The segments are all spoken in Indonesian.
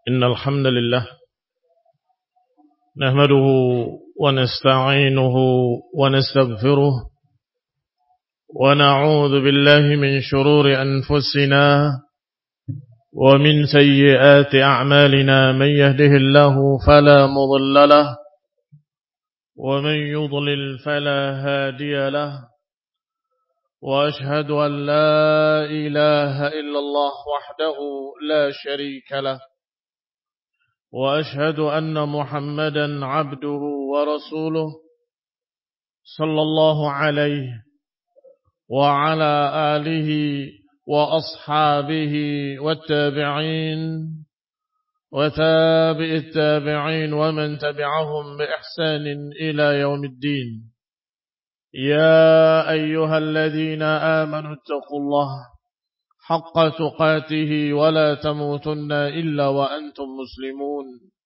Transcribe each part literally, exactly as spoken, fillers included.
إن الحمد لله نحمده ونستعينه ونستغفره ونعوذ بالله من شرور أنفسنا ومن سيئات أعمالنا من يهده الله فلا مضل له ومن يضلل فلا هادي له وأشهد أن لا إله إلا الله وحده لا شريك له وأشهد أن محمدا عبده ورسوله صلى الله عليه وعلى آله وأصحابه والتابعين وتابع التابعين ومن تبعهم بإحسان إلى يوم الدين. يا أيها الذين آمنوا اتقوا الله حق تقاته ولا تموتن إلا وأنتم مسلمون.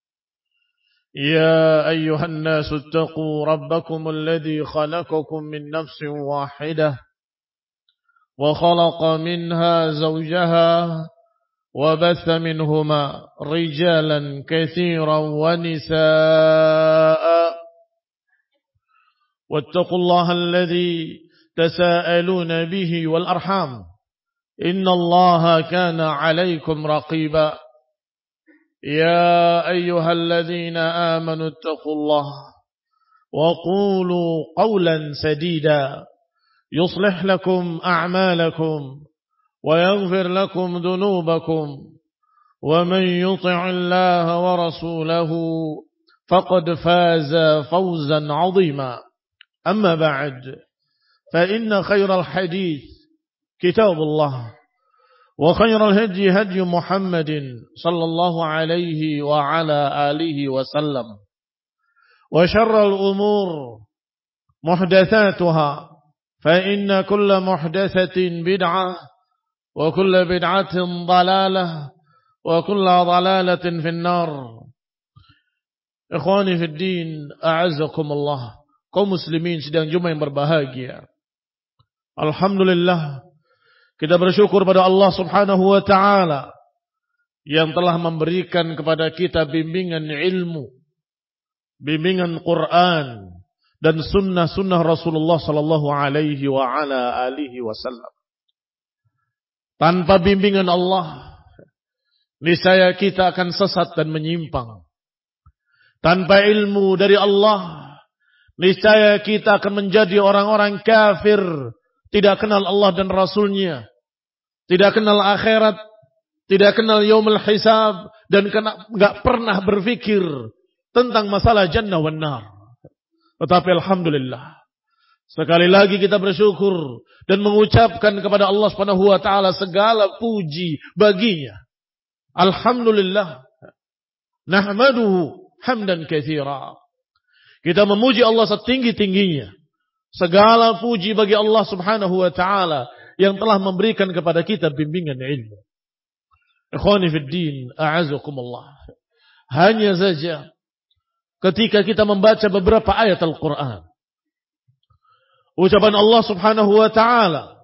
يا أيها الناس اتقوا ربكم الذي خلقكم من نفس واحدة وخلق منها زوجها وبث منهما رجالا كثيرا ونساء واتقوا الله الذي تساءلون به والأرحام إن الله كان عليكم رقيبا. يا أيها الذين آمنوا اتقوا الله وقولوا قولا سديدا يصلح لكم أعمالكم ويغفر لكم ذنوبكم ومن يطع الله ورسوله فقد فاز فوزا عظيما. أما بعد فإن خير الحديث كتاب الله وخير الهدي هدي محمد صلى الله عليه وعلى آله وسلم وشر الأمور محدثاتها فإن كل محدثة بدعة وكل بدعة ضلالة وكل ضلالة في النار. Ikhwani fi din, a'azzakumullah. Kaum muslimin sedang Jumat yang berbahagia. Alhamdulillah, kita bersyukur pada Allah Subhanahu wa taala yang telah memberikan kepada kita bimbingan ilmu, bimbingan Quran dan sunnah-sunnah Rasulullah sallallahu alaihi wa ala alihi wasallam. Tanpa bimbingan Allah, niscaya kita akan sesat dan menyimpang. Tanpa ilmu dari Allah, niscaya kita akan menjadi orang-orang kafir, tidak kenal Allah dan Rasulnya, tidak kenal akhirat, tidak kenal yaumul hisab, dan enggak pernah berpikir tentang masalah jannah wan nar. Tetapi alhamdulillah, sekali lagi kita bersyukur dan mengucapkan kepada Allah Subhanahu wa taala segala puji baginya. Alhamdulillah, nahmaduhu hamdan katsira. Kita memuji Allah setinggi-tingginya. Segala puji bagi Allah Subhanahu wa taala yang telah memberikan kepada kita bimbingan ilmu. Ikhwani fid din, a'azakumullah. Hanya saja ketika kita membaca beberapa ayat Al-Qur'an, ucapan Allah Subhanahu wa taala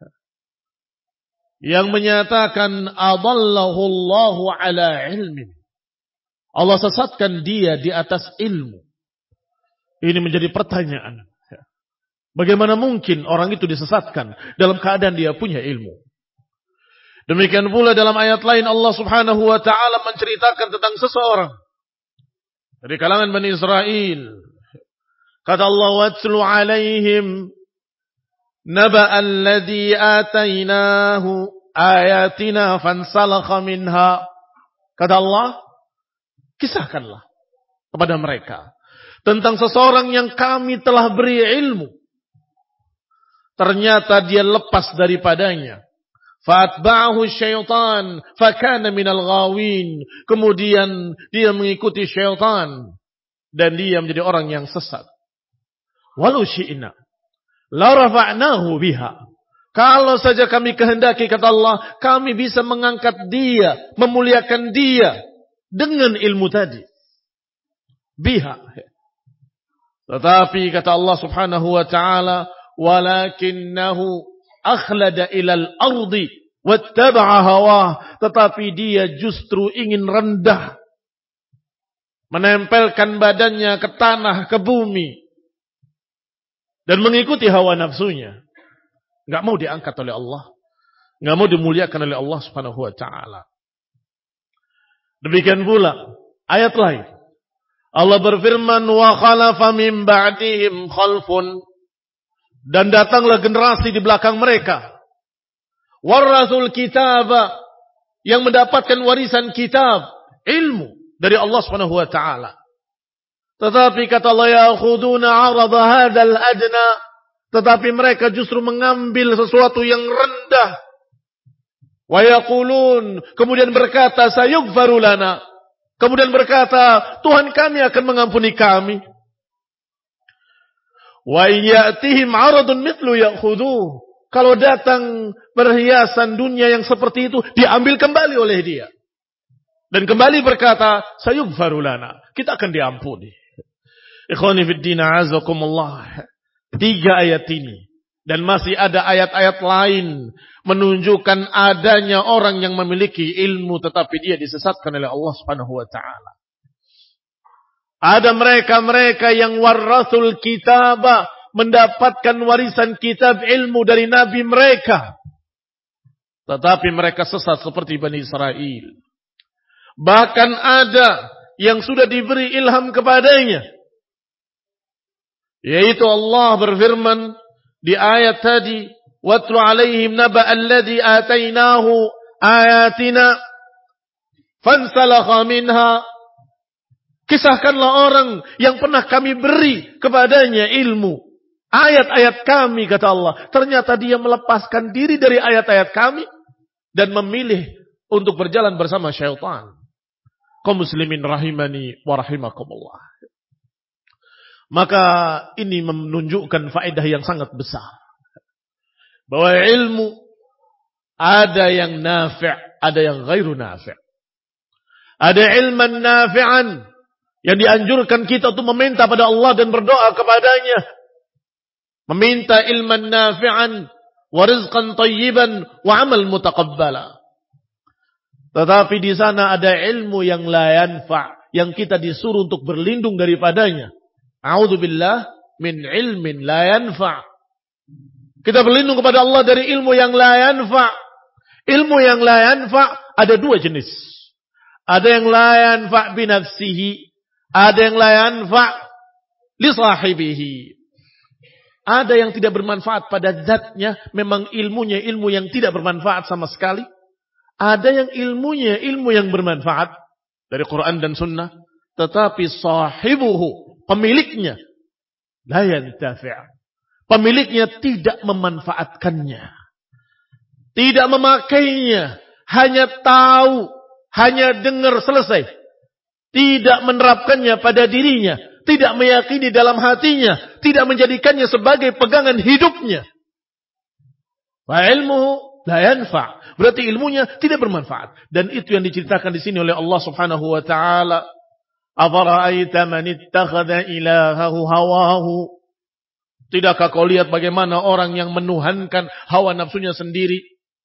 yang menyatakan adallahu Allahu ala ilmin, Allah sesatkan dia di atas ilmu. Ini menjadi pertanyaan. Bagaimana mungkin orang itu disesatkan dalam keadaan dia punya ilmu? Demikian pula dalam ayat lain Allah Subhanahu wa taala menceritakan tentang seseorang dari kalangan Bani Israel. Kata Allah, "Watlu 'alaihim naba'al ladzi atainahu ayatina fansalakha minha." Kata Allah, kisahkanlah kepada mereka tentang seseorang yang kami telah beri ilmu. Ternyata dia lepas daripadanya. Fa'atba'ahu syaitan fakana minal ghawin. Kemudian dia mengikuti syaitan dan dia menjadi orang yang sesat. Walau syi'na la rafa'nahu biha. Kalau saja kami kehendaki, kata Allah, kami bisa mengangkat dia, memuliakan dia dengan ilmu tadi. Biha. Tetapi kata Allah Subhanahu wa taala, walakinnahu akhlada ilal ardi wattaba'a hawah, tetapi dia justru ingin rendah, menempelkan badannya ke tanah, ke bumi, dan mengikuti hawa nafsunya. Enggak mau diangkat oleh Allah, enggak mau dimuliakan oleh Allah Subhanahu wa taala. Demikian pula ayat lain. Allah berfirman, wa khalafa min ba'dihim khalfun, dan datanglah generasi di belakang mereka, warathul kitab, yang mendapatkan warisan kitab, ilmu dari Allah Subhanahu wa taala. Tetapi kata Allah, ya'khuduna 'arada hadzal adna, tetapi mereka justru mengambil sesuatu yang rendah. Wa yaqulun, kemudian berkata, sayughfaru lana, kemudian berkata, Tuhan kami akan mengampuni kami. Wa ya'tihim 'aradun mithlu ya'khudhu, kalau datang perhiasan dunia yang seperti itu, diambil kembali oleh dia. Dan kembali berkata, sayughfaru lana, kita akan diampuni. Ikhwani fid din, a'azakumullah. Tiga ayat ini. Dan masih ada ayat-ayat lain menunjukkan adanya orang yang memiliki ilmu tetapi dia disesatkan oleh Allah Subhanahu wa taala. Ada mereka-mereka yang warathul kitabah, mendapatkan warisan kitab ilmu dari nabi mereka. Tetapi mereka sesat seperti Bani Israel. Bahkan ada yang sudah diberi ilham kepadanya. Yaitu Allah berfirman di ayat tadi, watlu alaihim naba alladhi atainahu ayatina fansalakha minha. Kisahkanlah orang yang pernah kami beri kepadanya ilmu, ayat-ayat kami, kata Allah. Ternyata dia melepaskan diri dari ayat-ayat kami dan memilih untuk berjalan bersama syaitan. Kaum muslimin rahimani wa rahimakumullah. Maka ini menunjukkan faedah yang sangat besar. Bahwa ilmu ada yang nafi', ada yang ghairu nafi'. Ada ilman nafi'an yang dianjurkan kita untuk meminta pada Allah dan berdoa kepadanya. Meminta ilman nafi'an wa rizqan tayyiban wa amal mutaqabbala. Tetapi di sana ada ilmu yang la yanfa', yang kita disuruh untuk berlindung daripadanya. A'udzubillah min ilmin la yanfa'. Kita berlindung kepada Allah dari ilmu yang la yanfa'. Ilmu yang la yanfa' ada dua jenis. Ada yang la yanfa' binafsihi, ada yang la yanfa' li sahibihi. Ada yang tidak bermanfaat pada zatnya, memang ilmunya ilmu yang tidak bermanfaat sama sekali. Ada yang ilmunya ilmu yang bermanfaat dari Quran dan Sunnah, tetapi sahibuhu, pemiliknya, la yantafi', pemiliknya tidak memanfaatkannya, tidak memakainya, hanya tahu, hanya dengar selesai, tidak menerapkannya pada dirinya, tidak meyakini dalam hatinya, tidak menjadikannya sebagai pegangan hidupnya. Wa ilmuhu la yanfa', berarti ilmunya tidak bermanfaat. Dan itu yang diceritakan di sini oleh Allah Subhanahu wa taala. Afara'aita man ittakhadha ilahahu hawahu. Tidakkah kau lihat bagaimana orang yang menuhankan hawa nafsunya sendiri?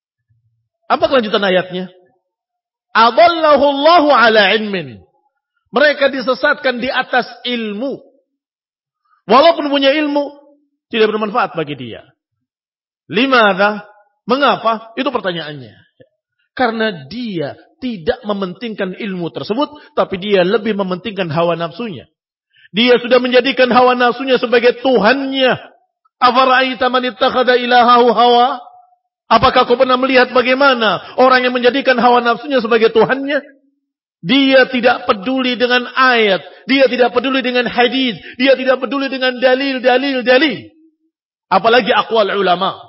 Apa kelanjutan ayatnya? Adallahu Allahu ala ilmin. Mereka disesatkan di atas ilmu. Walaupun punya ilmu, tidak bermanfaat bagi dia. Limadha? Mengapa? Itu pertanyaannya. Karena dia tidak mementingkan ilmu tersebut, tapi dia lebih mementingkan hawa nafsunya. Dia sudah menjadikan hawa nafsunya sebagai Tuhannya. Afara'aita man ittakhadha ilahahu hawa? Apakah kau pernah melihat bagaimana orang yang menjadikan hawa nafsunya sebagai Tuhannya? Dia tidak peduli dengan ayat, dia tidak peduli dengan hadis, dia tidak peduli dengan dalil, dalil, dalil. Apalagi aqwal ulama.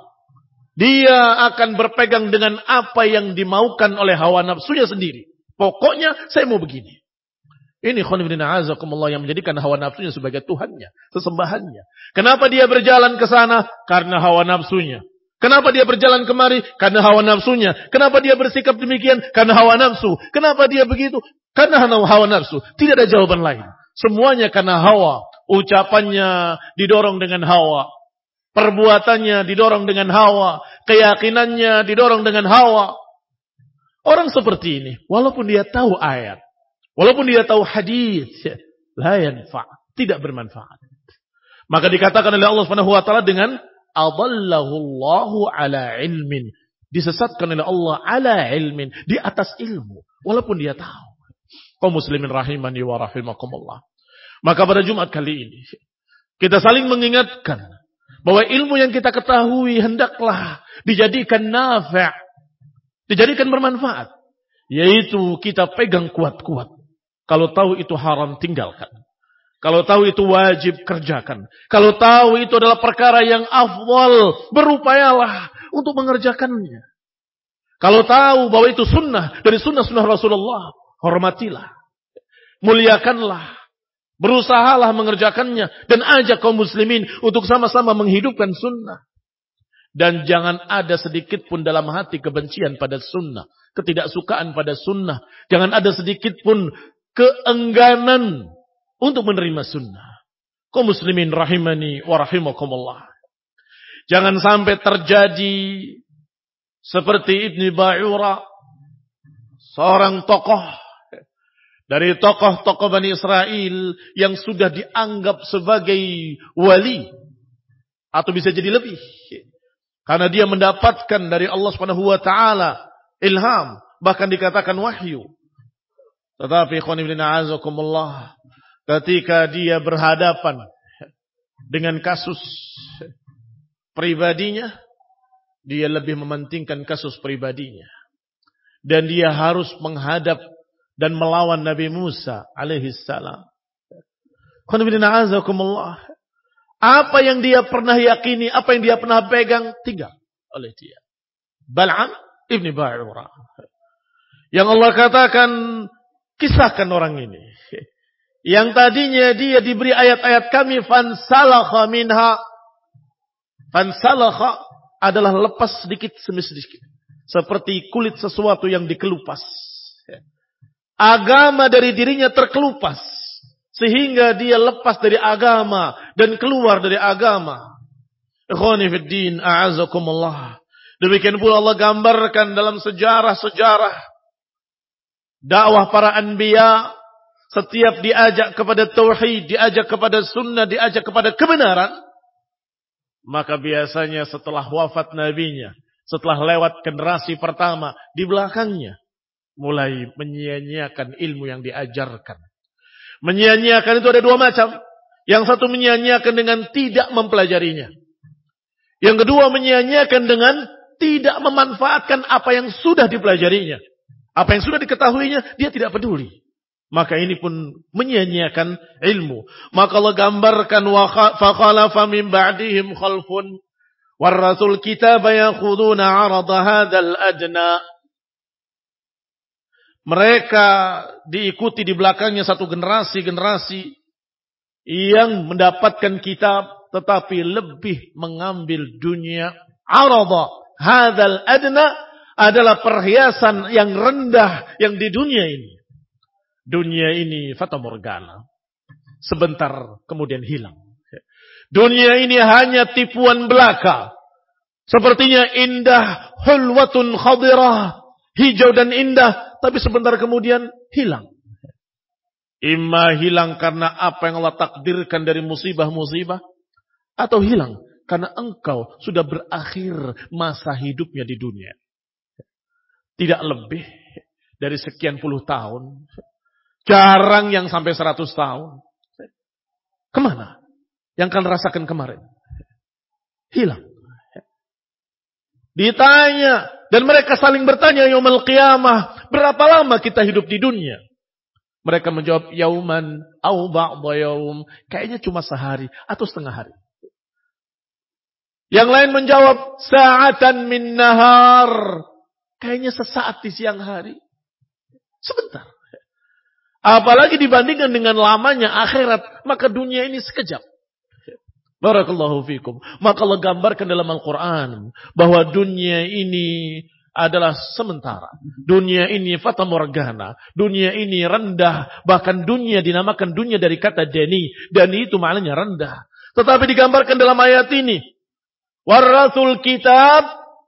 Dia akan berpegang dengan apa yang dimaukan oleh hawa nafsunya sendiri. Pokoknya saya mau begini. Ini khonibdina azakumullah yang menjadikan hawa nafsunya sebagai Tuhannya, sesembahannya. Kenapa dia berjalan ke sana? Karena hawa nafsunya. Kenapa dia berjalan kemari? Karena hawa nafsunya. Kenapa dia bersikap demikian? Karena hawa nafsu. Kenapa dia begitu? Karena hawa nafsu. Tidak ada jawaban lain. Semuanya karena hawa. Ucapannya didorong dengan hawa. Perbuatannya didorong dengan hawa. keyakinannya didorong dengan hawa. Orang seperti ini, walaupun dia tahu ayat, walaupun dia tahu hadis, la yanfa', tidak bermanfaat. Maka dikatakan oleh Allah Subhanahu wa taala dengan adallahu Allahu ala ilmin, disesatkan oleh Allah ala ilmin, di atas ilmu, walaupun dia tahu. Kaum muslimin rahimani wa rahimakumullah. Maka pada Jumat kali ini kita saling mengingatkan bahwa ilmu yang kita ketahui hendaklah dijadikan nafi', dijadikan bermanfaat. Yaitu kita pegang kuat-kuat. Kalau tahu itu haram, tinggalkan. Kalau tahu itu wajib, kerjakan. Kalau tahu itu adalah perkara yang afdal, berupayalah untuk mengerjakannya. Kalau tahu bahwa itu sunnah, dari sunnah-sunnah Rasulullah, hormatilah. Muliakanlah. Berusahalah mengerjakannya. Dan ajak kaum muslimin untuk sama-sama menghidupkan sunnah. Dan jangan ada sedikit pun dalam hati kebencian pada sunnah. Ketidaksukaan pada sunnah. Jangan ada sedikit pun keengganan untuk menerima sunnah. Kaum muslimin rahimani wa rahimakumullah. Jangan sampai terjadi seperti Ibn Ba'ura, seorang tokoh dari tokoh-tokoh Bani Israel yang sudah dianggap sebagai wali. Atau bisa jadi lebih. Karena dia mendapatkan dari Allah Subhanahu wa taala ilham, bahkan dikatakan wahyu. Tetapi ikhwan fillah azakumullah, ketika dia berhadapan dengan kasus pribadinya, dia lebih mementingkan kasus pribadinya. Dan dia harus menghadap dan melawan Nabi Musa alaihi salam. Ikhwan fillah azakumullah, apa yang dia pernah yakini, apa yang dia pernah pegang, tinggal oleh dia. Bal'am ibn Ba'ura. Yang Allah katakan, kisahkan orang ini. Yang tadinya dia diberi ayat-ayat kami, fansalakha minha. Fansalakha adalah lepas sedikit demi sedikit. Seperti kulit sesuatu yang dikelupas. Agama dari dirinya terkelupas. Sehingga dia lepas dari agama dan keluar dari agama. Ikhwani fid din, a'azakumullah. Demikian pula Allah gambarkan dalam sejarah-sejarah dakwah para anbiya. Setiap diajak kepada tauhid, diajak kepada sunnah, diajak kepada kebenaran, maka biasanya setelah wafat nabinya, setelah lewat generasi pertama, di belakangnya mulai menyia-nyiakan ilmu yang diajarkan. Menyia-nyiakan itu ada dua macam. Yang satu menyia-nyiakan dengan tidak mempelajarinya. Yang kedua menyia-nyiakan dengan tidak memanfaatkan apa yang sudah dipelajarinya. Apa yang sudah diketahuinya, dia tidak peduli. Maka ini pun menyia-nyiakan ilmu. Maka Allah gambarkan فَخَلَفَ مِنْ بَعْدِهِمْ خَلْفٌ وَالرَّثُوا الْكِتَابَ يَأْخُذُونَ عَرَضَ هَذَا الْأَدْنَى. Mereka diikuti di belakangnya satu generasi-generasi yang mendapatkan kitab tetapi lebih mengambil dunia. Arada hadzal adna adalah perhiasan yang rendah yang di dunia ini. Dunia ini fata morgana. Sebentar kemudian hilang. Dunia ini hanya tipuan belaka. Sepertinya indah, hulwatun khadirah, hijau dan indah, tapi sebentar kemudian hilang. Imma hilang karena apa yang Allah takdirkan dari musibah-musibah, atau hilang karena engkau sudah berakhir masa hidupnya di dunia. Tidak lebih dari sekian puluh tahun. Jarang yang sampai seratus tahun. Kemana? Yang kalian rasakan kemarin? Hilang. Ditanya. Dan mereka saling bertanya yaumul qiyamah. Berapa lama kita hidup di dunia? Mereka menjawab yauman au ba'da yaum. Kayaknya cuma sehari atau setengah hari. Yang lain menjawab sa'atan min nahar. Kayaknya sesaat di siang hari. Sebentar. Apalagi dibandingkan dengan lamanya akhirat. Maka dunia ini sekejap. Barakallahu fikum. Maka Allah gambarkan dalam Al-Quran. Bahwa dunia ini adalah sementara. Dunia ini fata morgana. Dunia ini rendah. Bahkan dunia dinamakan dunia dari kata dani. Dani itu maknanya rendah. Tetapi digambarkan dalam ayat ini. Warathul kitab.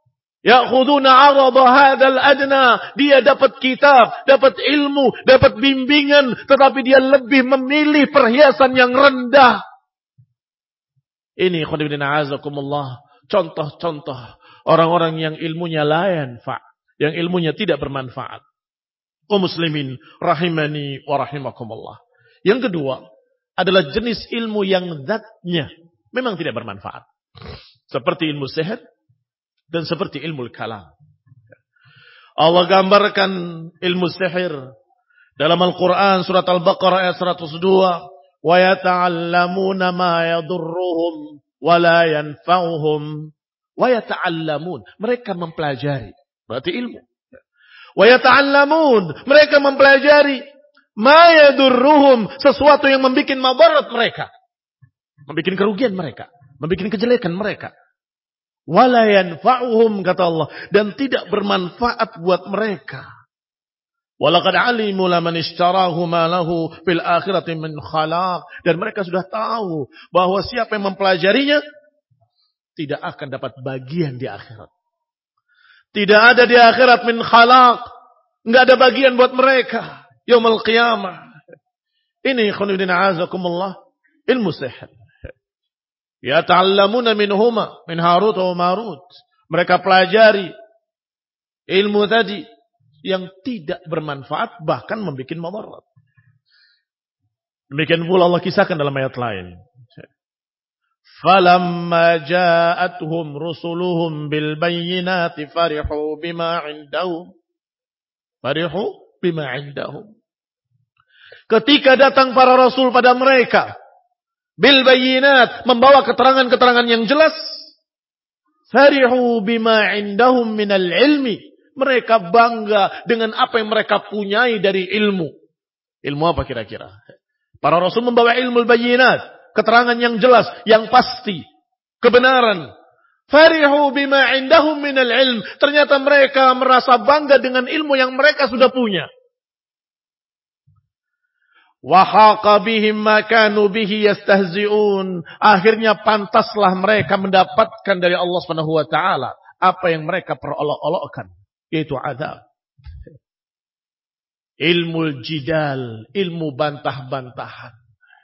Ya'khuduna 'arada hadzal adna, dia dapat kitab, dapat ilmu, dapat bimbingan, tetapi dia lebih memilih perhiasan yang rendah. Ini khonibina azakumullah, contoh-contoh orang-orang yang ilmunya la yanfa', yang ilmunya tidak bermanfaat. Kaum muslimin rahimani wa rahimakumullah. Yang kedua adalah jenis ilmu yang zatnya memang tidak bermanfaat. Seperti ilmu sihir dan seperti ilmu kalam. Allah gambarkan ilmu sihir dalam Al-Quran surat Al-Baqarah ayat seratus dua. Wa yata'allamuna ma yadurruhum wa la yanfa'uhum. Wa yata'allamun. Mereka mempelajari. Berarti ilmu. Wa yata'allamun. Mereka mempelajari ma yadurruhum. Sesuatu yang membuat madarat mereka. Membuat kerugian mereka. Membuat kejelekan mereka. Wala yanfa'uhum, kata Allah, dan tidak bermanfaat buat mereka. Walaqad alimu laman ishtarahu ma lahu fil akhirati min khalaq, dan mereka sudah tahu bahwa siapa yang mempelajarinya tidak akan dapat bagian di akhirat. Tidak ada di akhirat min khalaq, enggak ada bagian buat mereka yaumul qiyamah. Ini khonibin a'azakumullah ilmu sihir. Ya ta'allamuna minhuma min Harut wa Marut. Mereka pelajari ilmu tadi yang tidak bermanfaat bahkan membuat madarat. Demikian pula Allah kisahkan dalam ayat lain. Falamma ja'atuhum rusuluhum bil bayyinati farihu bima 'indahum. Farihu bima 'indahum. Ketika datang para rasul pada mereka bil bayyinat, membawa keterangan-keterangan yang jelas. Farihu bima indahum minal ilmi. Mereka bangga dengan apa yang mereka punyai dari ilmu. Ilmu apa kira-kira? Para rasul membawa ilmu bayyinat, keterangan yang jelas, yang pasti, kebenaran. Farihu bima indahum minal ilm. Ternyata mereka merasa bangga dengan ilmu yang mereka sudah punya. Wahaqa bihim ma kanu bihi yastahzi'un. Akhirnya pantaslah mereka mendapatkan dari Allah Subhanahu wa taala apa yang mereka perolok-olokkan, yaitu azab. Ilmu jidal, ilmu bantah-bantahan.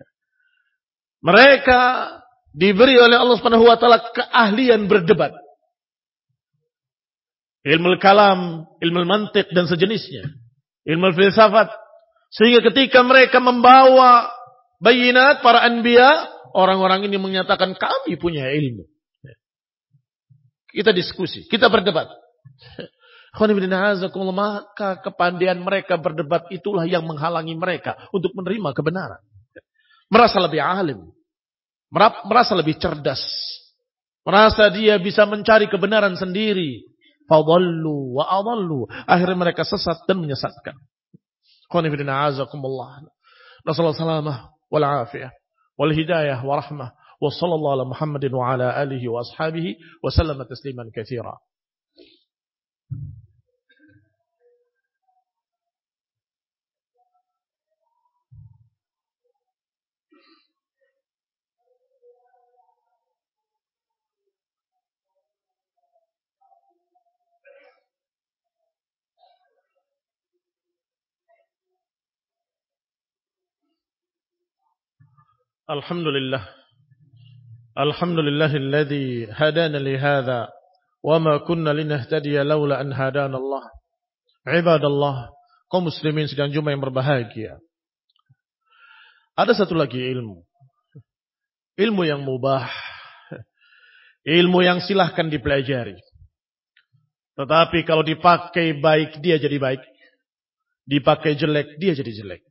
Mereka diberi oleh Allah Subhanahu wa taala keahlian berdebat. Ilmu kalam, ilmu mantiq dan sejenisnya. Ilmu filsafat. Sehingga ketika mereka membawa bayinat para anbiya, orang-orang ini menyatakan kami punya ilmu. Kita diskusi, kita berdebat. Maka kepandaian mereka berdebat itulah yang menghalangi mereka untuk menerima kebenaran. Merasa lebih alim, merasa lebih cerdas, merasa dia bisa mencari kebenaran sendiri. Fadallu wa adallu. Akhirnya mereka sesat dan menyesatkan. Qanifidina azakumullah. Nasallahu salamah wal afiyah wal hidayah wa rahmah. Wa sallallahu ala Muhammadin wa ala alihi wa ashabihi wa sallama tasliman katsira. Alhamdulillah. Alhamdulillahilladzi hadana li hadza wa ma kunna linahtadiya laula an hadana Allah. Ibadallah, kaum muslimin sedang jumpa yang berbahagia. Ada satu lagi ilmu. Ilmu yang mubah. Ilmu yang silahkan dipelajari. Tetapi kalau dipakai baik, dia jadi baik. Dipakai jelek, dia jadi jelek.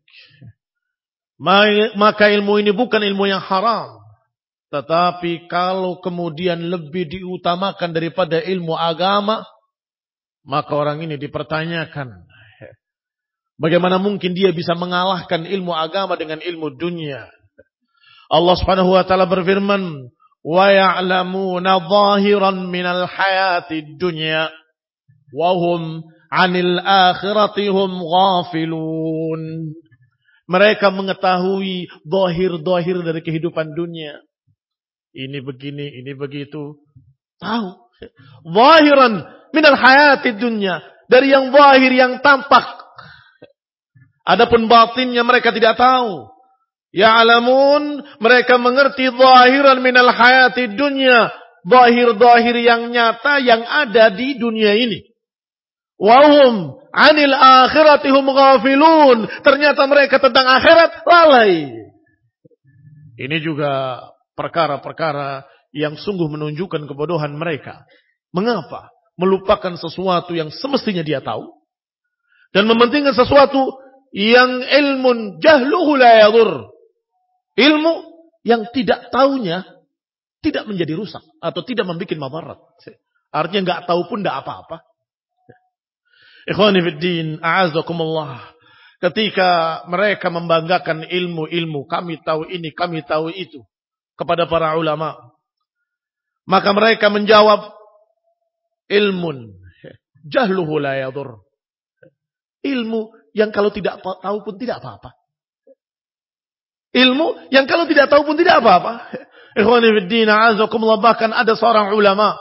Maka ilmu ini bukan ilmu yang haram. Tetapi kalau kemudian lebih diutamakan daripada ilmu agama, maka orang ini dipertanyakan. Bagaimana mungkin dia bisa mengalahkan ilmu agama dengan ilmu dunia? Allah Subhanahu wa taala berfirman, "Wa ya'lamuna dhahiran minal hayatid dunya wa hum 'anil akhirati hum ghafilun." Mereka mengetahui dohir-dohir dari kehidupan dunia. Ini begini, ini begitu. Tahu. Zahiran minal hayatid dunya. Dari yang zahir, yang tampak. Adapun batinnya mereka tidak tahu. Ya'lamun, mereka mengerti zahiran minal hayatid dunya. Zahir-zahir yang nyata yang ada di dunia ini. Wahum anil akhiratihum ghafilun. Ternyata mereka tentang akhirat lalai. Ini juga perkara-perkara yang sungguh menunjukkan kebodohan mereka. Mengapa? Melupakan sesuatu yang semestinya dia tahu. Dan mementingkan sesuatu yang ilmun jahluhu la yadur. Ilmu yang tidak tahunya tidak menjadi rusak. Atau tidak membuat madarat. Artinya nggak tahu pun tidak apa-apa. Ikhwani fiddin, a'azakumullah. Ketika mereka membanggakan ilmu-ilmu, kami tahu ini, kami tahu itu, kepada para ulama, maka mereka menjawab, ilmun jahluhu la yadur. Ilmu yang kalau tidak tahu pun tidak apa-apa. Ilmu yang kalau tidak tahu pun tidak apa-apa. Ikhwani fiddin, a'azakumullah, bahkan ada seorang ulama,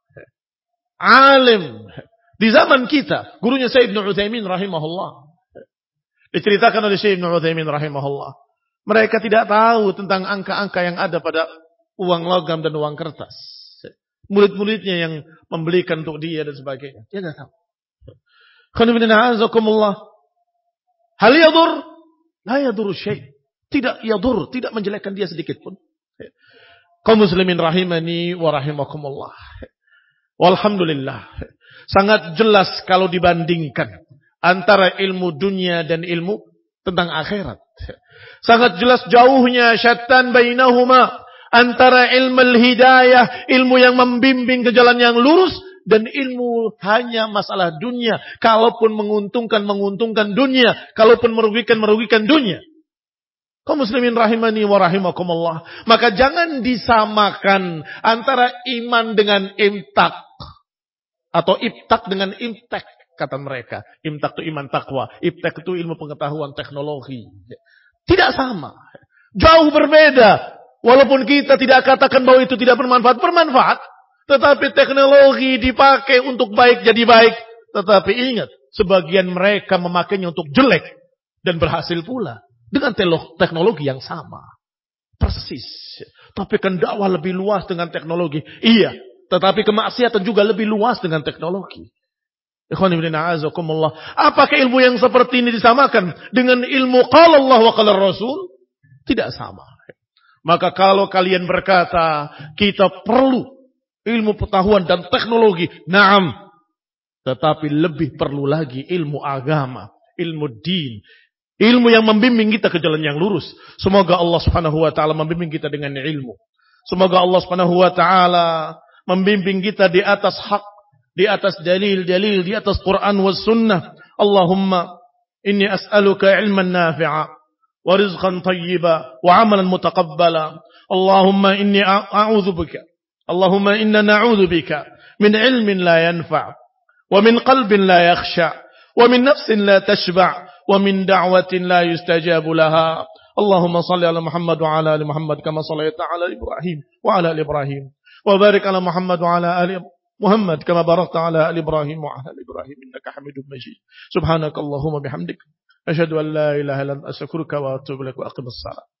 alim, di zaman kita, gurunya Syekh Ibnu Utsaimin rahimahullah. Diceritakan oleh Syekh Ibnu Utsaimin rahimahullah. Mereka tidak tahu tentang angka-angka yang ada pada uang logam dan uang kertas. Murid-muridnya yang membelikan untuk dia dan sebagainya. Dia tidak tahu. Khonifina'azakumullah. Hal yadur? La yadur syai'. Tidak yadur. Tidak menjelekkan dia sedikit pun. Kaum muslimin rahimani wa rahimakumullah. Walhamdulillah. Sangat jelas kalau dibandingkan antara ilmu dunia dan ilmu tentang akhirat. Sangat jelas jauhnya syattan bainahuma, antara ilmu hidayah, ilmu yang membimbing ke jalan yang lurus, dan ilmu hanya masalah dunia. Kalaupun menguntungkan, menguntungkan dunia. Kalaupun merugikan, merugikan dunia. Kaum muslimin rahimani wa rahimakumullah. Maka jangan disamakan antara iman dengan imtak. Atau ibtak dengan imtek, kata mereka. Imtak itu iman takwa. Ibtek itu ilmu pengetahuan teknologi. Tidak sama. Jauh berbeda. Walaupun kita tidak katakan bahwa itu tidak bermanfaat. Bermanfaat. Tetapi teknologi dipakai untuk baik jadi baik. Tetapi ingat, sebagian mereka memakainya untuk jelek. Dan berhasil pula. Dengan teknologi yang sama. Persis. Tapi kan dakwah lebih luas dengan teknologi. Iya. Tetapi kemaksiatan juga lebih luas dengan teknologi. Apakah ilmu yang seperti ini disamakan dengan ilmu qala Allah wa qala Rasul? Tidak sama. Maka kalau kalian berkata kita perlu ilmu pengetahuan dan teknologi, na'am. Tetapi lebih perlu lagi ilmu agama, ilmu din, ilmu yang membimbing kita ke jalan yang lurus. Semoga Allah Subhanahu wa taala membimbing kita dengan ilmu. Semoga Allah Subhanahu wa taala membimbing kita di atas hak, di atas dalil-dalil, di atas Quran was sunnah. Allahumma inni as'aluka ilman nafi'a wa rizqan tayyiba wa amalan mutaqabbala. Allahumma inni a'udzu bika. Allahumma inna na'udzu bika min ilmin la yanfa' wa min qalbin la yakhsha' wa min nafsin la tashba' wa min da'watin la yustajabu laha. Allahumma salli ala Muhammad wa ala ali Muhammad kama sallaita ala Ibrahim wa ala ali Ibrahim. وبارك على محمد وعلى آل محمد كما باركت على آل إبراهيم وعلى آل إبراهيم إنك حميد مجيد سبحانك اللهم وبحمدك أشهد أن لا إله إلا أنت أستغفرك وأتوب إليك وأقم الصلاة